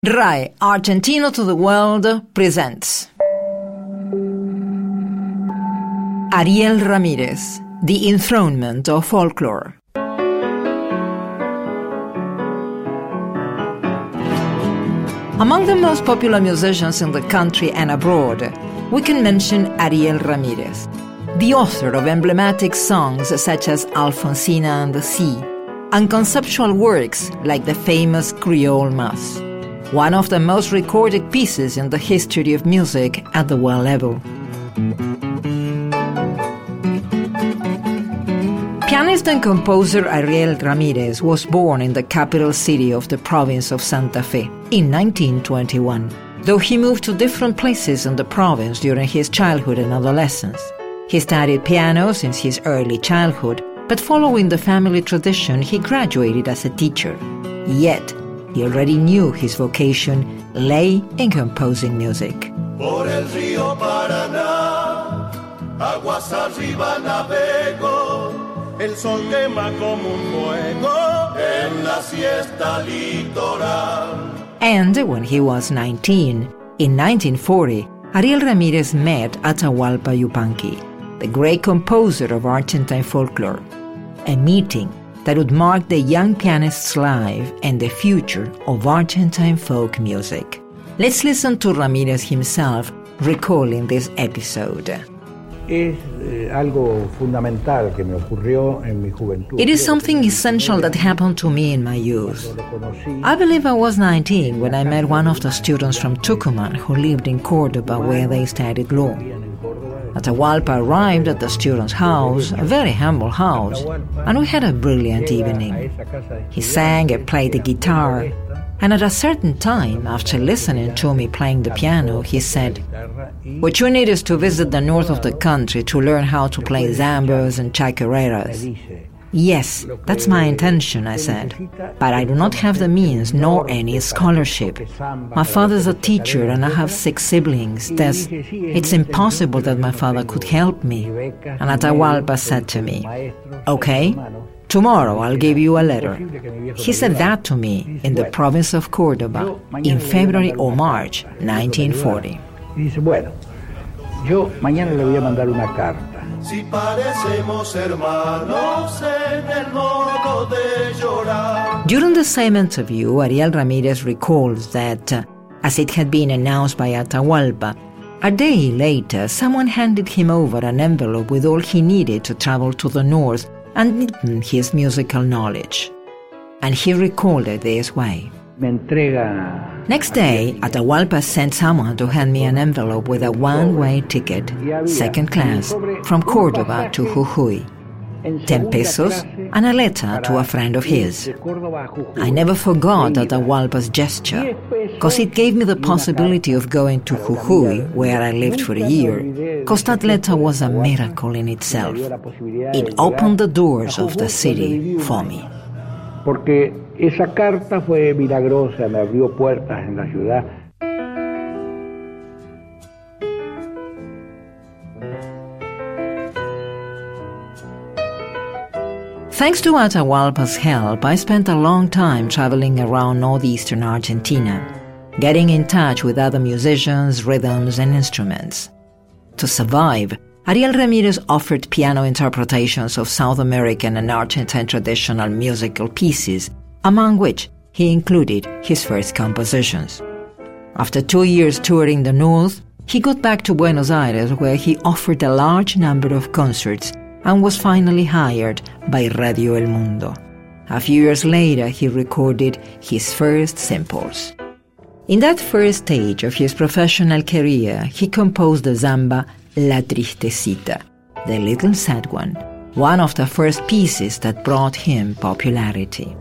RAI Argentino to the World presents Ariel Ramírez, The Enthronement of Folklore. Among the most popular musicians in the country and abroad, we can mention Ariel Ramírez, the author of emblematic songs such as Alfonsina and the Sea, and conceptual works like the famous Creole Mass, one of the most recorded pieces in the history of music at the world level. Pianist and composer Ariel Ramírez was born in the capital city of the province of Santa Fe in 1921, though he moved to different places in the province during his childhood and adolescence. He studied piano since his early childhood, but following the family tradition, he graduated as a teacher. Yet, he already knew his vocation lay in composing music. Por el río Paraná, aguas arriba navego, el sol quema como un fuego en la siesta litoral. And when he was 19, in 1940, Ariel Ramírez met Atahualpa Yupanqui, the great composer of Argentine folklore, a meeting that would mark the young pianist's life and the future of Argentine folk music. Let's listen to Ramírez himself recalling this episode. It is something essential that happened to me in my youth. I believe I was 19 when I met one of the students from Tucumán who lived in Córdoba where they studied law. Atahualpa arrived at the student's house, a very humble house, and we had a brilliant evening. He sang and played the guitar, and at a certain time, after listening to me playing the piano, he said, "What you need is to visit the north of the country to learn how to play zambos and chacareras." "Yes, that's my intention," I said, "but I do not have the means nor any scholarship. My father's a teacher and I have 6 siblings. Thus, it's impossible that my father could help me." And Atahualpa said to me, "Okay, tomorrow I'll give you a letter." He said that to me in the province of Córdoba in February or March 1940. Dice, bueno, yo mañana le voy a mandar una carta. Si parecemos hermanos en el modo de llorar. During the same interview, Ariel Ramírez recalls that, as it had been announced by Atahualpa, a day later someone handed him over an envelope with all he needed to travel to the north and deepen his musical knowledge. And he recalled it this way. Next day, Atahualpa sent someone to hand me an envelope with a one-way ticket, second class, from Córdoba to Jujuy, 10 pesos, and a letter to a friend of his. I never forgot Atahualpa's gesture, because it gave me the possibility of going to Jujuy, where I lived for a year, because that letter was a miracle in itself. It opened the doors of the city for me. Porque esa carta fue milagrosa, me abrió puertas en la ciudad. Thanks to Atahualpa's help, I spent a long time traveling around northeastern Argentina, getting in touch with other musicians, rhythms, and instruments. To survive, Ariel Ramírez offered piano interpretations of South American and Argentine traditional musical pieces, among which he included his first compositions. After 2 years touring the north, he got back to Buenos Aires, where he offered a large number of concerts and was finally hired by Radio El Mundo. A few years later, he recorded his first simples. In that first stage of his professional career, he composed the samba La Tristecita, the Little Sad one of the first pieces that brought him popularity.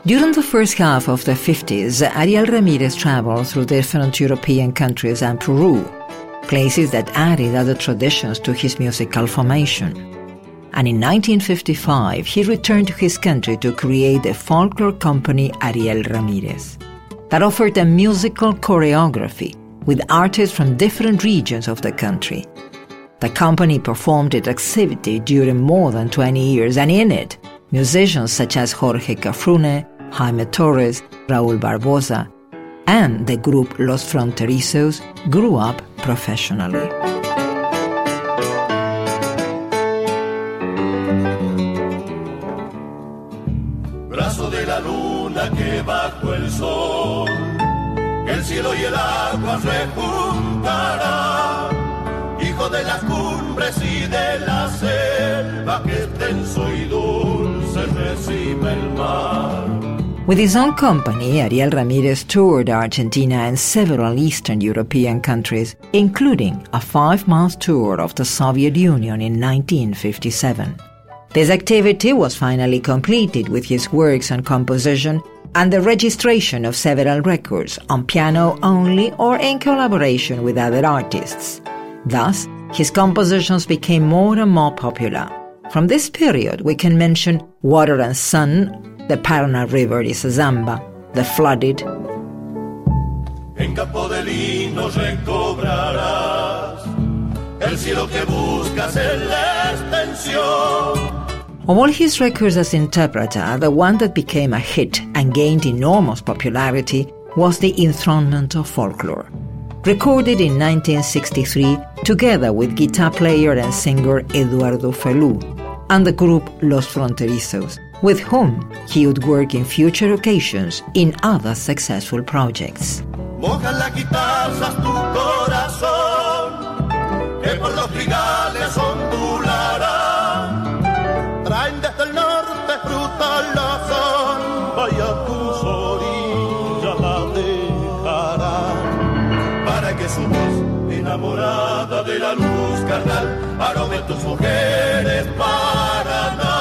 During the first half of the 50s, Ariel Ramirez traveled through different European countries and Peru, places that added other traditions to his musical formation. And in 1955, he returned to his country to create the folklore company Ariel Ramirez, that offered a musical choreography with artists from different regions of the country. The company performed its activity during more than 20 years, and in it, musicians such as Jorge Cafrune, Jaime Torres, Raúl Barbosa, and the group Los Fronterizos grew up professionally. Brazo de la luna que bajo el sol, el cielo y el agua se juntarán, hijo de las cumbres y de la selva, que tenso y dulce recibe el mar. With his own company, Ariel Ramirez toured Argentina and several Eastern European countries, including a 5-month tour of the Soviet Union in 1957. This activity was finally completed with his works on composition and the registration of several records on piano only or in collaboration with other artists. Thus, his compositions became more and more popular. From this period, we can mention Water and Sun, The Paraná River is a Zamba, The Flooded. En campo de lino recobrarás el cielo que buscas en la extensión. Of all his records as interpreter, the one that became a hit and gained enormous popularity was The Enthronement of Folklore. Recorded in 1963 together with guitar player and singer Eduardo Felú and the group Los Fronterizos, with whom he would work in future occasions in other successful projects. Mojan las guitarras tu corazón, que por los trigales ondularán. Traen desde el norte fruta la zamba y a tus orillas la dejarán, para que su voz enamorada de la luz carnal arome tus mujeres Paraná.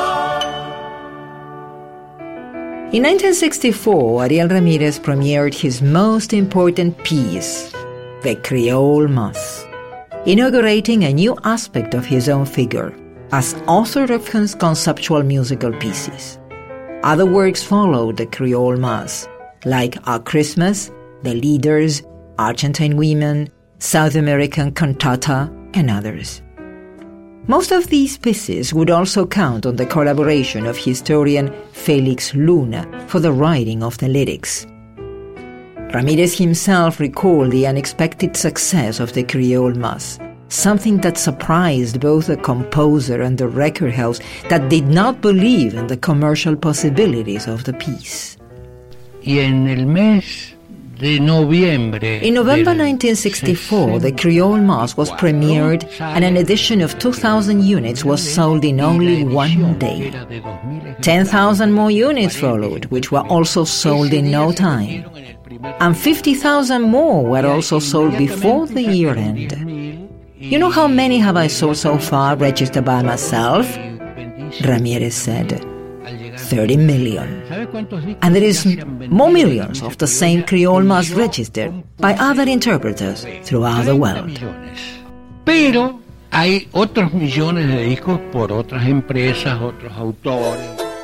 In 1964, Ariel Ramirez premiered his most important piece, The Creole Mass, inaugurating a new aspect of his own figure as author of his conceptual musical pieces. Other works followed The Creole Mass, like Our Christmas, The Leaders, Argentine Women, South American Cantata, and others. Most of these pieces would also count on the collaboration of historian Felix Luna for the writing of the lyrics. Ramirez himself recalled the unexpected success of the Creole Mass, something that surprised both the composer and the record house that did not believe in the commercial possibilities of the piece. In November 1964, the Creole Mass was premiered and an edition of 2,000 units was sold in only one day. 10,000 more units followed, which were also sold in no time. And 50,000 more were also sold before the year end. You know how many have I sold so far, registered by myself? Ramirez said. 30 million. And there is more millions of the same Creole Mass registered by other interpreters throughout the world. Pero hay otros millones de discos por otras empresas, otros autores.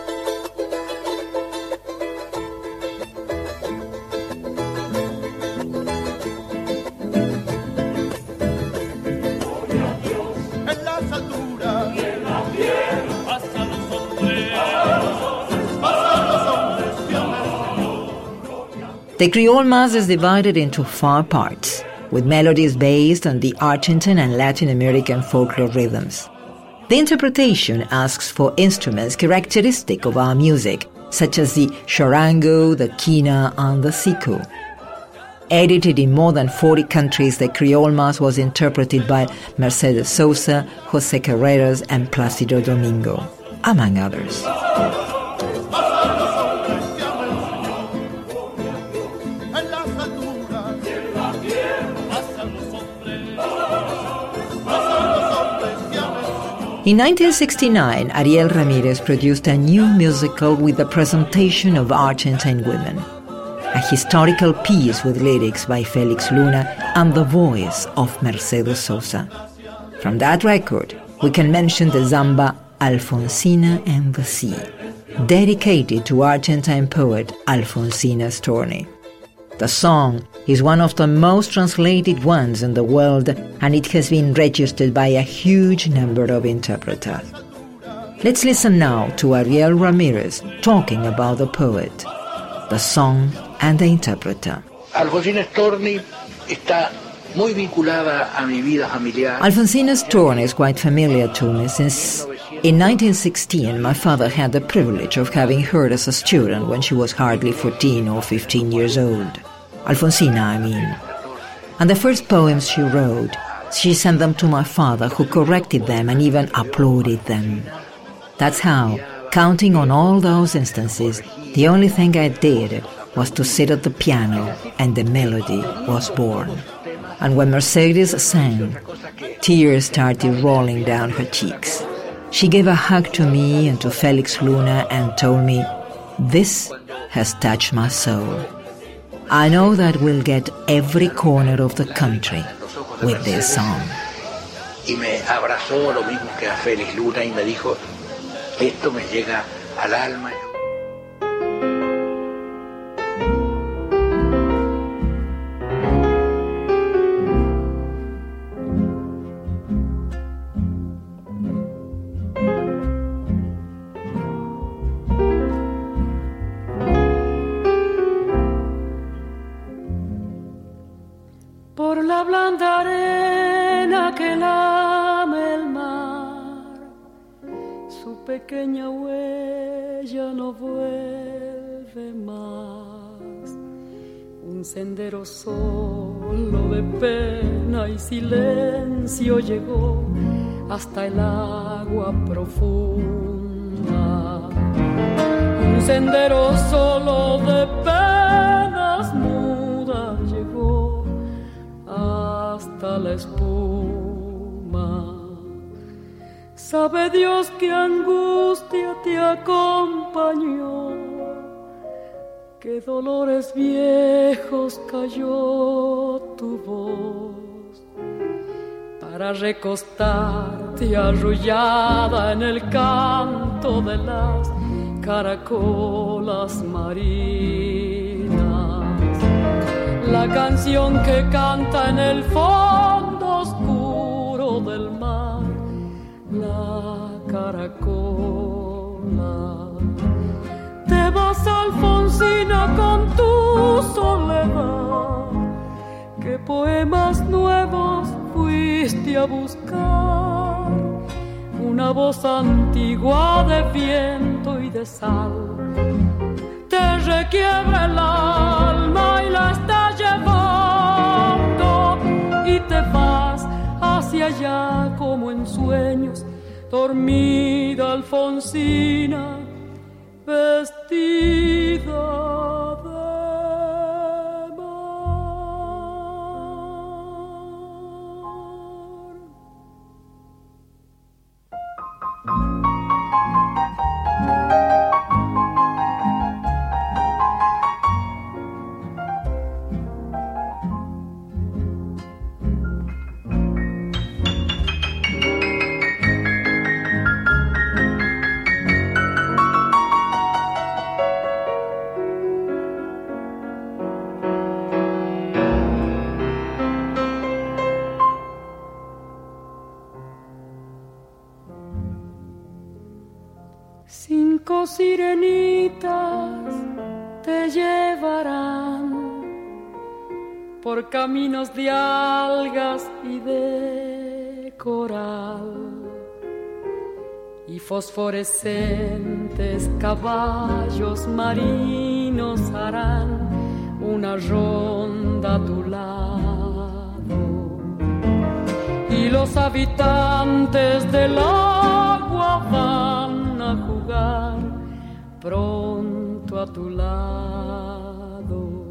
The Creole Mass is divided into 4 parts, with melodies based on the Argentine and Latin American folklore rhythms. The interpretation asks for instruments characteristic of our music, such as the charango, the quina, and the siku. Edited in more than 40 countries, the Creole Mass was interpreted by Mercedes Sosa, José Carreras, and Plácido Domingo, among others. In 1969, Ariel Ramírez produced a new musical with the presentation of Argentine women, a historical piece with lyrics by Félix Luna and the voice of Mercedes Sosa. From that record, we can mention the samba Alfonsina and the Sea, dedicated to Argentine poet Alfonsina Storni. The song is one of the most translated ones in the world, and it has been registered by a huge number of interpreters. Let's listen now to Ariel Ramírez talking about the poet, the song and the interpreter. Alfonsina Storni está muy vinculada a mi vida familiar. Alfonsina Storni is quite familiar to me since in 1916 my father had the privilege of having her as a student when she was hardly 14 or 15 years old. Alfonsina, I mean. And the first poems she wrote, she sent them to my father, who corrected them and even applauded them. That's how, counting on all those instances, the only thing I did was to sit at the piano and the melody was born. And when Mercedes sang, tears started rolling down her cheeks. She gave a hug to me and to Félix Luna and told me, "This has touched my soul. I know that we'll get every corner of the country with this song." Y me abrazó lo mismo que a Félix Luna y me dijo, esto me llega al alma. Por la blanda arena que lame el mar, su pequeña huella no vuelve más. Un sendero solo de pena y silencio llegó hasta el agua profunda. Un sendero solo de penas mudas llegó hasta la espuma. Sabe Dios qué angustia te acompañó, qué dolores viejos cayó tu voz, para recostarte arrullada en el canto de las caracolas marinas. La canción que canta en el fondo oscuro del mar, la caracola. Te vas, Alfonsina, con tu soledad. ¿Qué poemas nuevos fuiste a buscar? Una voz antigua de viento y de sal te requiebra el alma y la está llevando, y te vas hacia allá como en sueños, dormida Alfonsina, vestida de Cinco sirenitas te llevarán por caminos de algas y de coral, y fosforescentes caballos marinos harán una ronda a tu lado, y los habitantes del agua van a jugar pronto a tu lado.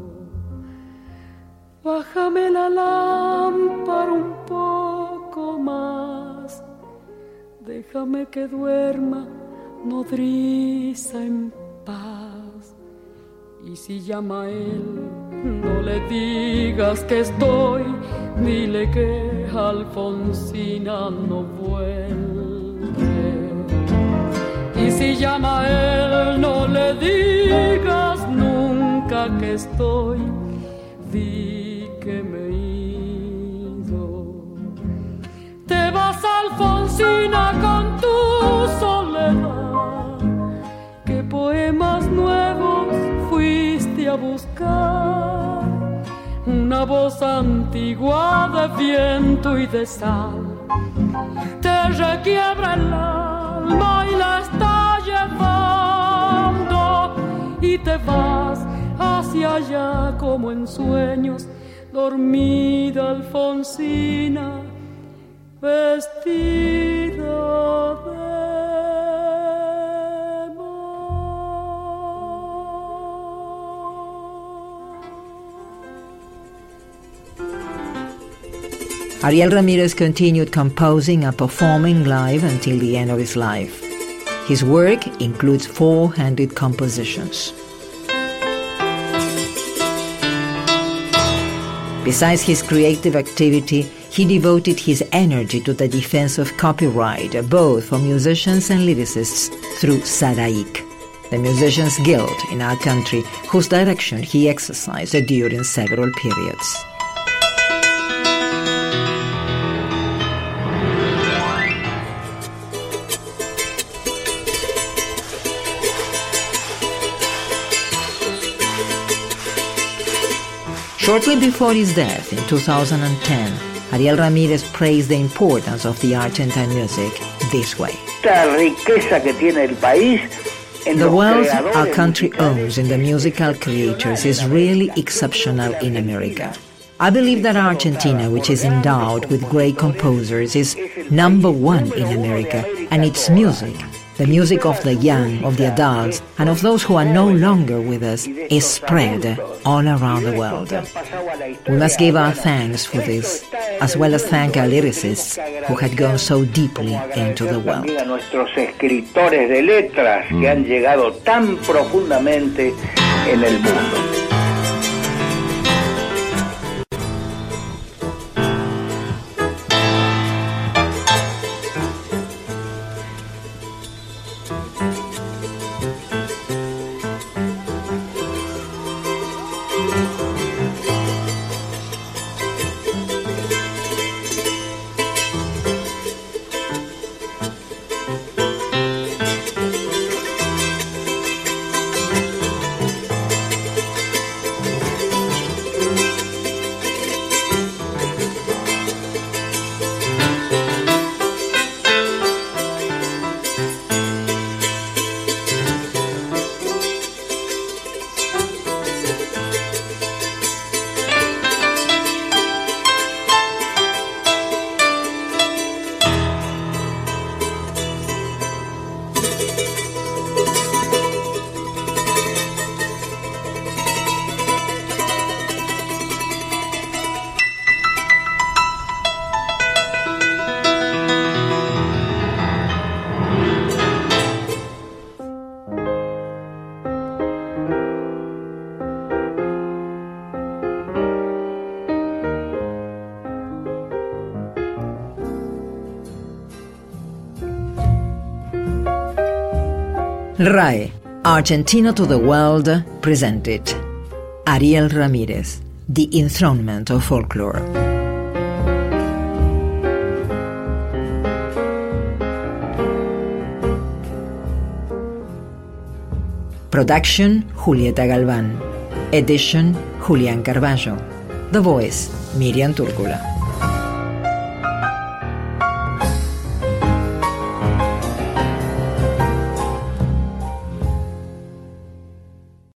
Bájame la lámpara un poco más, Déjame que duerma nodriza en paz. Y si llama a él, no le digas que estoy, dile que Alfonsina no vuelve. Y si llama a él, no le digas nunca que estoy, di que me he ido. Te vas, Alfonsina, con tu soledad. ¿Qué poemas nuevos fuiste a buscar? Una voz antigua de viento y de sal te requiebra el alma y la está llevando, y te vas hacia allá como en sueños, dormida Alfonsina, vestida de Ariel Ramírez continued composing and performing live until the end of his life. His work includes 400 compositions. Besides his creative activity, he devoted his energy to the defense of copyright, both for musicians and lyricists, through SADAIC, the Musicians Guild in our country, whose direction he exercised during several periods. Shortly before his death in 2010, Ariel Ramírez praised the importance of the Argentine music this way. La riqueza que tiene el país. The wealth our country owns in the musical creators is really exceptional in America. I believe that Argentina, which is endowed with great composers, is number one in America, and its music, the music of the young, of the adults, and of those who are no longer with us, is spread all around the world. We must give our thanks for this, as well as thank our lyricists who had gone so deeply into the world. A nuestros escritores de letras que han llegado tan profundamente en el mundo. RAE, Argentina to the World, presented Ariel Ramírez, The Enthronement of Folklore. Production, Julieta Galván. Edition, Julián Carballo. The voice, Miriam Túrcula.